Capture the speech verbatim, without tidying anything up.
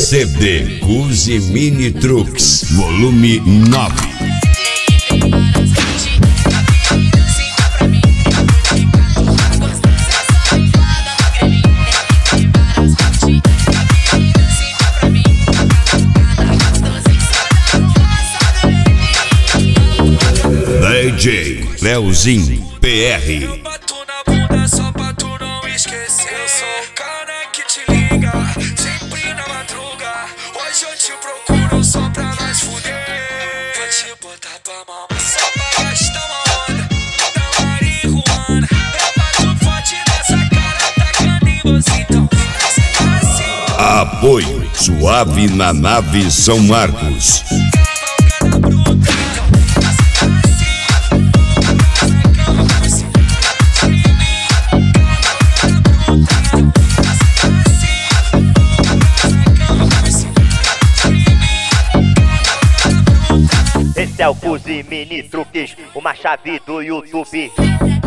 C D Cuzi Mini Trucks, volume nove. D J Leozinho P R. Eu bato na bunda só pra tu não esquecer. Eu sou o cara que te liga, sempre na madruga. Hoje eu te procuro só pra nós fuder. Vou te botar pra mama só pra gastar uma onda da marihuana. Eu bato forte nessa cara, tacando em você, então faz assim. Apoio Suave na Nave São Marcos. Esse é o Cuzi Mini Trucks, uma chave do YouTube.